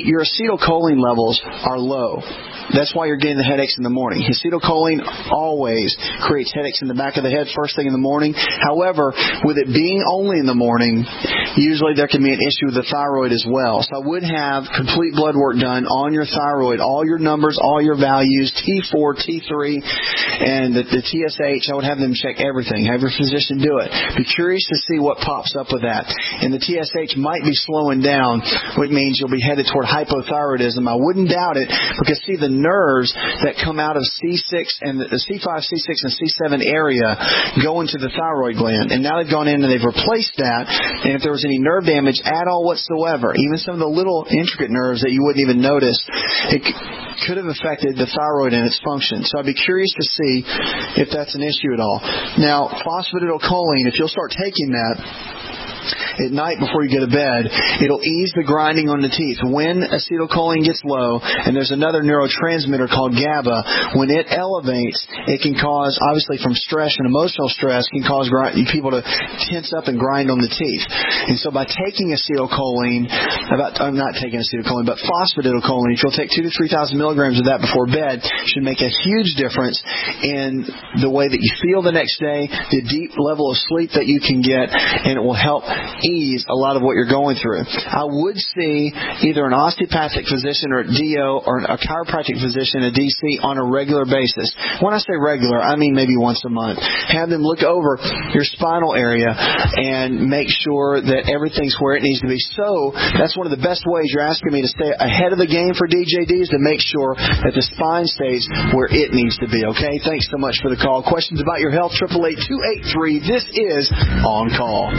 acetylcholine levels are low. That's why you're getting the headaches in the morning. Acetylcholine always creates headaches in the back of the head first thing in the morning. However, with it being only in the morning, usually there can be an issue with the thyroid as well. So I would have complete blood work done on your thyroid, all your numbers, all your values, T four, T three, and the, the T S H. I would have them check everything. Have your physician do it. Be curious to see what pops up with that. And the T S H might be slowing down, which means you'll be headed toward hypothyroidism. I wouldn't doubt it, because see, the nerves that come out of C six and the C five, C six, and C seven area go into the thyroid gland. And now they've gone in and they've replaced that. And if there was any nerve damage at all whatsoever, even some of the little intricate nerves that you wouldn't even notice, it could have affected the thyroid and its function. So I'd be curious to see if that's an issue at all. Now, phosphatidylcholine, if you'll start taking that at night before you go to bed, it'll ease the grinding on the teeth. When acetylcholine gets low, and there's another neurotransmitter called GABA, when it elevates, it can cause, obviously from stress and emotional stress, can cause grind, people to tense up and grind on the teeth. And so by taking acetylcholine, about, I'm not taking acetylcholine, but phosphatidylcholine, if you'll take two to three thousand milligrams of that before bed, should make a huge difference in the way that you feel the next day, the deep level of sleep that you can get, and it will help ease a lot of what you're going through. I would see either an osteopathic physician or a D O or a chiropractic physician, a D C, on a regular basis. When I say regular, I mean maybe once a month. Have them look over your spinal area and make sure that everything's where it needs to be. So that's one of the best ways you're asking me to stay ahead of the game for D J D, is to make sure that the spine stays where it needs to be. Okay? Thanks so much for the call. Questions about your health, eight eight eight, two eight three. This is On Call.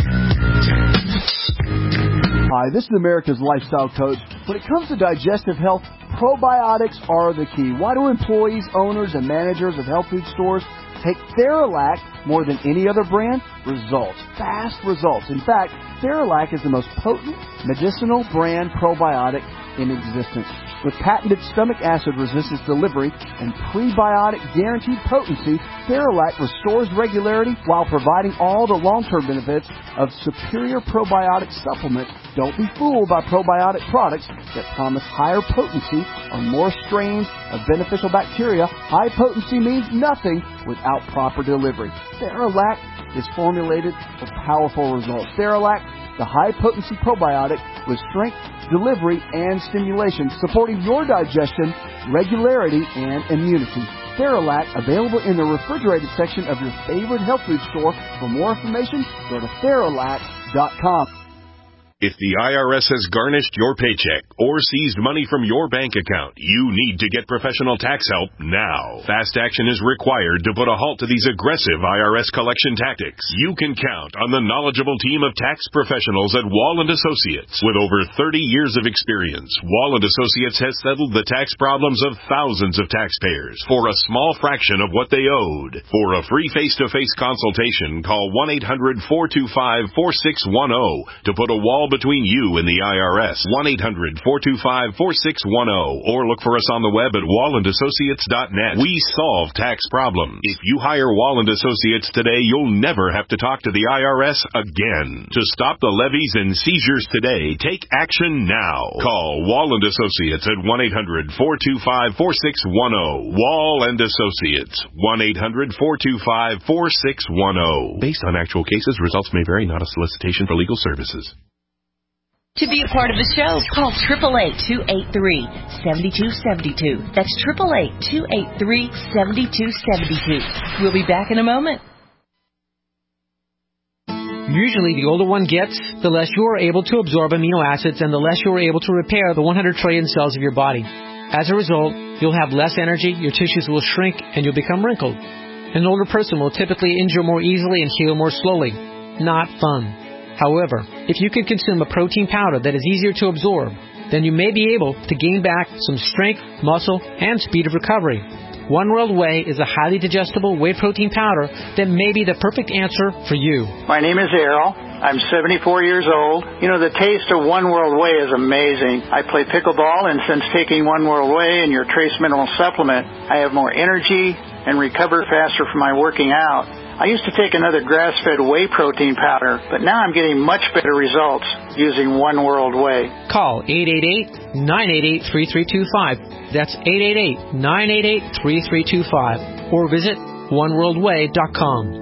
Hi, this is America's Lifestyle Coach. When it comes to digestive health, probiotics are the key. Why do employees, owners, and managers of health food stores take Theralac more than any other brand? Results. Fast results. In fact, Theralac is the most potent medicinal brand probiotic in existence. With patented stomach acid resistance delivery and prebiotic guaranteed potency, Theralac restores regularity while providing all the long-term benefits of superior probiotic supplement. Don't be fooled by probiotic products that promise higher potency or more strains of beneficial bacteria. High potency means nothing without proper delivery. Theralac is formulated for powerful results. Theralac, the high-potency probiotic with strength, delivery, and stimulation, supporting your digestion, regularity, and immunity. Theralac, available in the refrigerated section of your favorite health food store. For more information, go to Theralac dot com. If the I R S has garnished your paycheck or seized money from your bank account, you need to get professional tax help now. Fast action is required to put a halt to these aggressive I R S collection tactics. You can count on the knowledgeable team of tax professionals at Wall and Associates. With over thirty years of experience, Wall and Associates has settled the tax problems of thousands of taxpayers for a small fraction of what they owed. For a free face-to-face consultation, call one eight hundred, four two five, four six one zero to put a wall between you and the I R S. one eight hundred, four two five, four six one zero, or look for us on the web at wall and associates dot net. We solve tax problems. If you hire Wall and Associates today, you'll never have to talk to the I R S again. To stop the levies and seizures today, take action now. Call Wall and Associates at one eight hundred, four two five, four six one zero. Wall and Associates, one eight hundred, four two five, four six one zero. Based on actual cases, results may vary, not a solicitation for legal services. To be a part of the show, call eight eight eight, two eight three, seven two seven two. That's eight eight eight, two eight three, seven two seven two. We'll be back in a moment. Usually, the older one gets, the less you are able to absorb amino acids and the less you are able to repair the one hundred trillion cells of your body. As a result, you'll have less energy, your tissues will shrink, and you'll become wrinkled. An older person will typically injure more easily and heal more slowly. Not fun. However, if you can consume a protein powder that is easier to absorb, then you may be able to gain back some strength, muscle, and speed of recovery. One World Whey is a highly digestible whey protein powder that may be the perfect answer for you. My name is Errol. I'm seventy-four years old. You know, the taste of One World Whey is amazing. I play pickleball, and since taking One World Whey and your trace mineral supplement, I have more energy and recover faster from my working out. I used to take another grass-fed whey protein powder, but now I'm getting much better results using One World Whey. Call eight eight eight, nine eight eight, three three two five. That's eight eight eight, nine eight eight, three three two five. Or visit one world way dot com.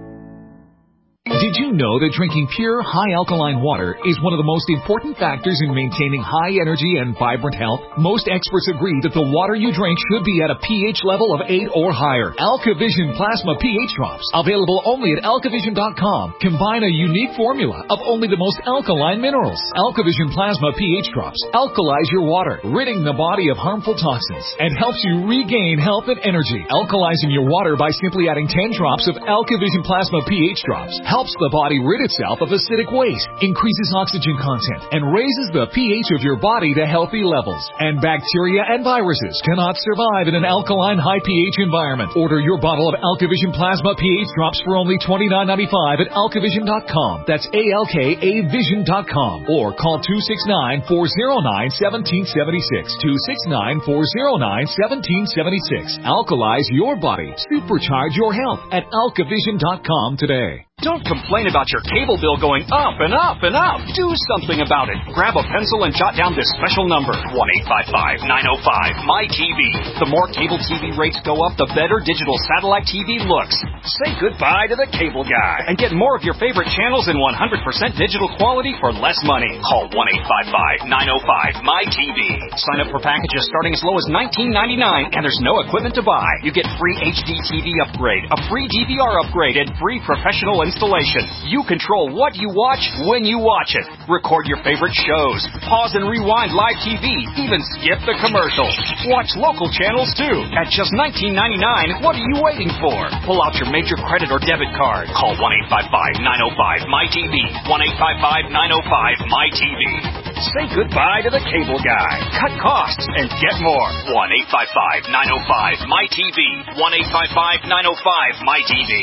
Did you know that drinking pure, high-alkaline water is one of the most important factors in maintaining high energy and vibrant health? Most experts agree that the water you drink should be at a pH level of eight or higher. AlkaVision Plasma pH Drops, available only at alkavision dot com, combine a unique formula of only the most alkaline minerals. AlkaVision Plasma pH Drops alkalize your water, ridding the body of harmful toxins, and helps you regain health and energy. Alkalizing your water by simply adding ten drops of AlkaVision Plasma pH Drops helps the body rid itself of acidic waste, increases oxygen content, and raises the pH of your body to healthy levels. And bacteria and viruses cannot survive in an alkaline high pH environment. Order your bottle of AlkaVision Plasma pH Drops for only twenty-nine ninety-five at alkavision dot com. That's A L K A vision dot com. Or call two six nine, four oh nine, one seven seven six. two six nine, four oh nine, one seven seven six. Alkalize your body. Supercharge your health at alkavision dot com today. Don't complain about your cable bill going up and up and up. Do something about it. Grab a pencil and jot down this special number, one eight five five, nine oh five, M Y T V. The more cable T V rates go up, the better digital satellite T V looks. Say goodbye to the cable guy and get more of your favorite channels in one hundred percent digital quality for less money. Call one eight five five, nine oh five, M Y T V. Sign up for packages starting as low as nineteen ninety-nine, and there's no equipment to buy. You get free H D T V upgrade, a free D V R upgrade, and free professional installation. You control what you watch when you watch it. Record your favorite shows. Pause and rewind live T V. Even skip the commercials. Watch local channels too. At just nineteen ninety-nine, what are you waiting for? Pull out your major credit or debit card. Call one eight five five, nine oh five, M Y T V. one eight five five, nine oh five, M Y T V. Say goodbye to the cable guy. Cut costs and get more. one eight five five, nine oh five, M Y T V. one eight five five, nine oh five, M Y T V.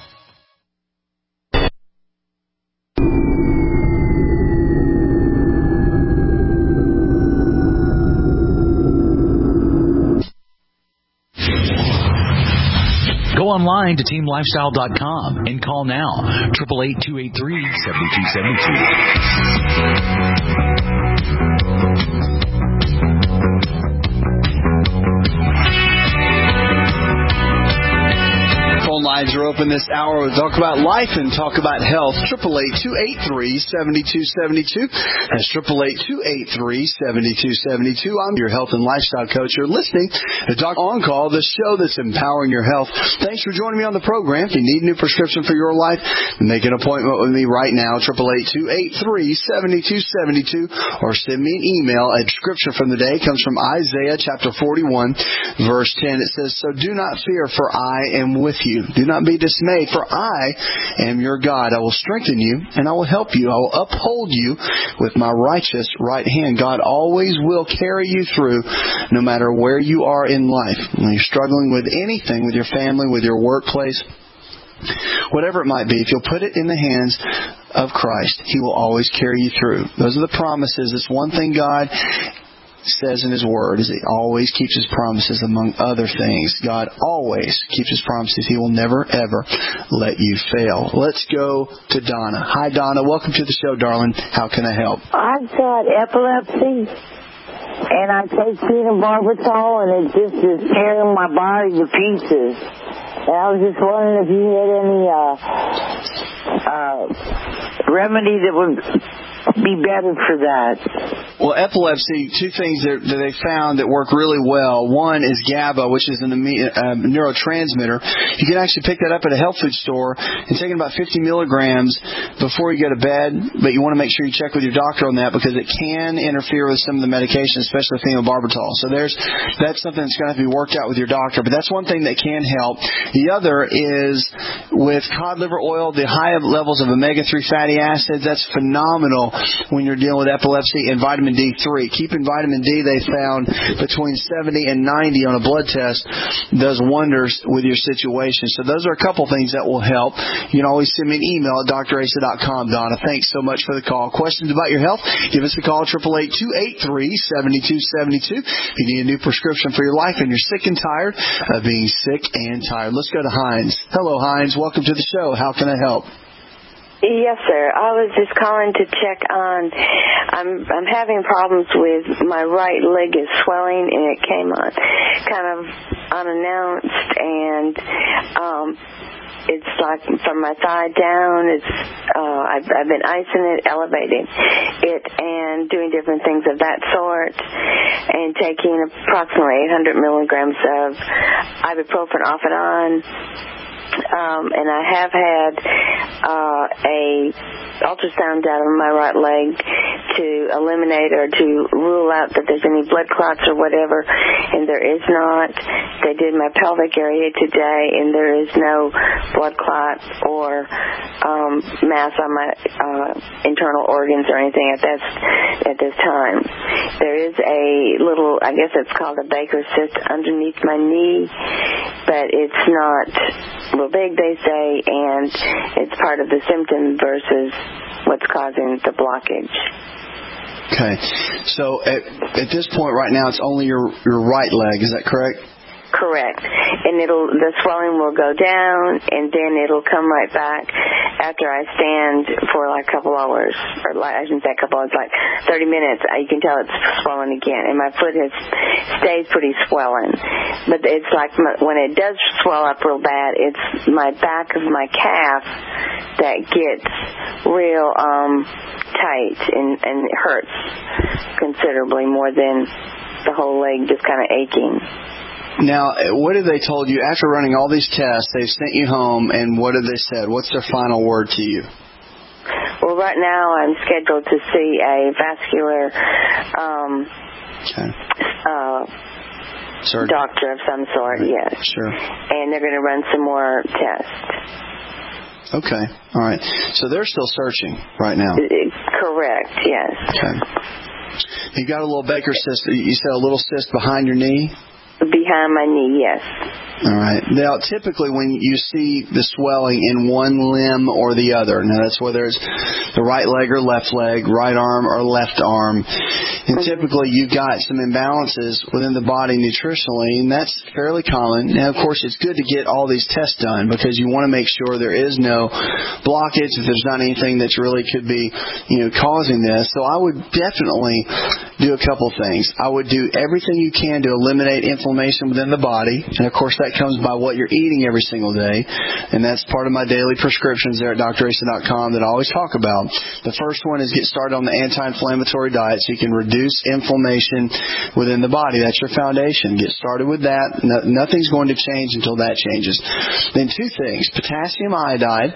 Go online to team lifestyle dot com and call now, eight eight eight, two eight three, seven two seven two. Phone lines are open this hour. We'll talk about life and talk about health. eight eight eight, two eight three, seven two seven two. That's eight eight eight, two eight three, seven two seven two. I'm your health and lifestyle coach. You're listening to Doc On Call, the show that's empowering your health. Thanks for joining me on the program. If you need a new prescription for your life, make an appointment with me right now. eight eight eight, two eight three, seven two seven two. Or send me an email. A scripture from the day comes from Isaiah chapter forty-one, verse ten. It says, "So do not fear, for I am with you. Do not be dismayed, for I am your God. I will strengthen you, and I will help you. I will uphold you with my righteous right hand." God always will carry you through, no matter where you are in life. When you're struggling with anything, with your family, with your workplace, whatever it might be, if you'll put it in the hands of Christ, He will always carry you through. Those are the promises. It's one thing God says in His Word, is He always keeps His promises, among other things. God always keeps His promises. He will never, ever let you fail. Let's go to Donna. Hi, Donna. Welcome to the show, darling. How can I help? I've got epilepsy, and I take phenobarbital, and it just is tearing my body to pieces. And I was just wondering if you had any uh, uh, remedy that would be better for that. Well, epilepsy, two things that, that they found that work really well. One is GABA, which is a uh, neurotransmitter. You can actually pick that up at a health food store and take about fifty milligrams before you go to bed, but you want to make sure you check with your doctor on that because it can interfere with some of the medication, especially phenobarbital. So there's that's something that's going to have to be worked out with your doctor, but that's one thing that can help. The other is with cod liver oil, the high levels of omega three fatty acids. That's phenomenal when you're dealing with epilepsy, and vitamin D three. Keeping vitamin D, they found between seventy and ninety on a blood test does wonders with your situation. So those are a couple things that will help. You can always send me an email at d r asa dot com, Donna. Thanks so much for the call. Questions about your health? Give us a call, eight eight eight, two eight three, seven two seven two. If you need a new prescription for your life and you're sick and tired of being sick and tired. Let's go to Hines. Hello, Hines. Welcome to the show. How can I help? Yes, sir. I was just calling to check on. I'm I'm having problems with my right leg is swelling, and it came on kind of unannounced, and um, it's like from my thigh down. It's uh, I've, I've been icing it, elevating it, and doing different things of that sort, and taking approximately eight hundred milligrams of ibuprofen off and on. Um, and I have had uh, a ultrasound done on my right leg to eliminate or to rule out that there's any blood clots or whatever, and there is not. They did my pelvic area today, and there is no blood clot or um, mass on my uh, internal organs or anything at this at this time. There is a little, I guess it's called a Baker's cyst underneath my knee, but it's not real big, they say, and it's part of the symptom versus what's causing the blockage. Okay. So at, at this point right now, it's only your your right leg. Is that correct? Correct. And it'll the swelling will go down, and then it'll come right back after I stand for like a couple hours, or like, I shouldn't say a couple hours, like thirty minutes. You can tell it's swollen again, and my foot has stayed pretty swollen. But it's like my, when it does swell up real bad, it's my back of my calf that gets real um, tight, and, and it hurts considerably more than the whole leg just kind of aching. Now, what have they told you after running all these tests? They've sent you home, and what have they said? What's their final word to you? Well, right now I'm scheduled to see a vascular um, okay. uh, Surgeon. doctor of some sort, right. yes. Sure. And they're going to run some more tests. Okay. All right. So they're still searching right now? Correct, yes. Okay. You got a little Baker's cyst. You said a little cyst behind your knee? Behind my knee, yes. All right. Now, typically when you see the swelling in one limb or the other, now that's whether it's the right leg or left leg, right arm or left arm, and typically you've got some imbalances within the body nutritionally, and that's fairly common. Now, of course, it's good to get all these tests done because you want to make sure there is no blockage, if there's not anything that really could be, you know, causing this. So I would definitely do a couple things. I would do everything you can to eliminate inflammation within the body, and of course that comes by what you're eating every single day, and that's part of my daily prescriptions there at d r asa dot com that I always talk about. The first one is get started on the anti-inflammatory diet so you can reduce inflammation within the body. That's your foundation. Get started with that. No, nothing's going to change until that changes. Then two things, potassium iodide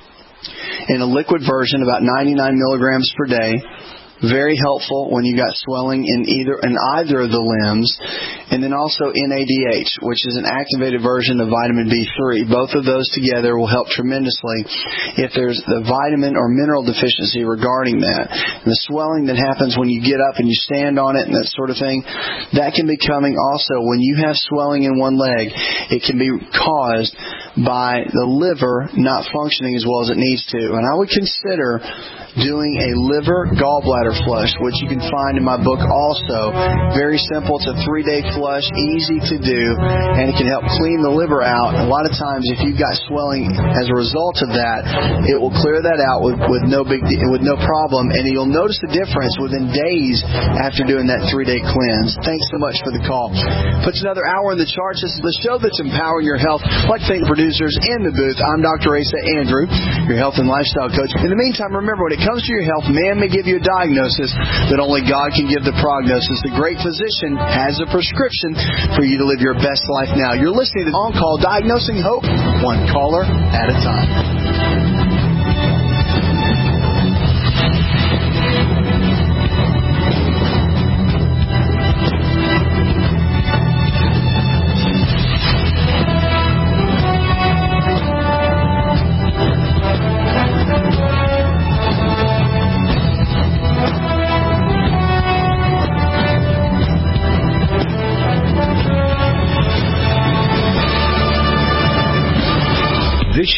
in a liquid version, about ninety-nine milligrams per day. Very helpful when you got swelling in either in either of the limbs, and then also N A D H, which is an activated version of vitamin B three. Both of those together will help tremendously if there's the vitamin or mineral deficiency regarding that. And the swelling that happens when you get up and you stand on it and that sort of thing, that can be coming also when you have swelling in one leg. It can be caused by the liver not functioning as well as it needs to. And I would consider doing a liver gallbladder flush, which you can find in my book also. Very simple. It's a three-day flush, easy to do, and it can help clean the liver out. A lot of times, if you've got swelling as a result of that, it will clear that out with, with no big with no problem, and you'll notice the difference within days after doing that three-day cleanse. Thanks so much for the call. Puts another hour in the charts. This is the show that's empowering your health. Like think producers in the booth. I'm Doctor Asa Andrew, your health and lifestyle coach. In the meantime, remember, when it comes to your health, man may give you a diagnosis, but only God can give the prognosis. The great physician has a prescription for you to live your best life now. You're listening to On Call, Diagnosing Hope, one caller at a time.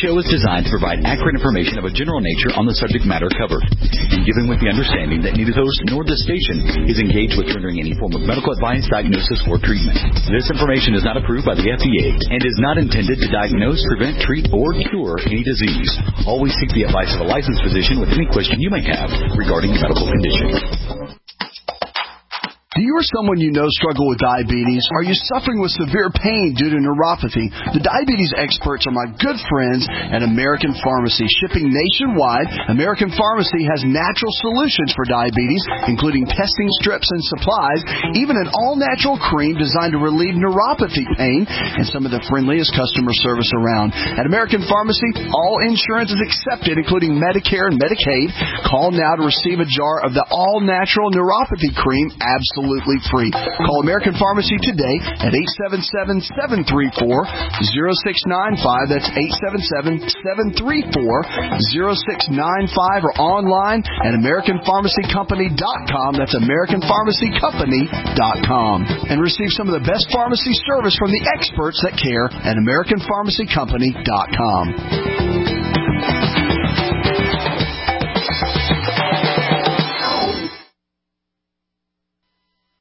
show is designed to provide accurate information of a general nature on the subject matter covered, and given with the understanding that neither the host nor the station is engaged with rendering any form of medical advice, diagnosis, or treatment. This information is not approved by the F D A and is not intended to diagnose, prevent, treat, or cure any disease. Always seek the advice of a licensed physician with any question you may have regarding a medical condition. Do you or someone you know struggle with diabetes? Are you suffering with severe pain due to neuropathy? The diabetes experts are my good friends at American Pharmacy. Shipping nationwide, American Pharmacy has natural solutions for diabetes, including testing strips and supplies, even an all-natural cream designed to relieve neuropathy pain, and some of the friendliest customer service around. At American Pharmacy, all insurance is accepted, including Medicare and Medicaid. Call now to receive a jar of the all-natural neuropathy cream absolutely Absolutely free. Call American Pharmacy today at eight seven seven, seven three four, zero six nine five. That's eight seven seven, seven three four, zero six nine five, or online at American Pharmacy Company dot com. That's American Pharmacy Company dot com. And receive some of the best pharmacy service from the experts that care at American Pharmacy Company dot com.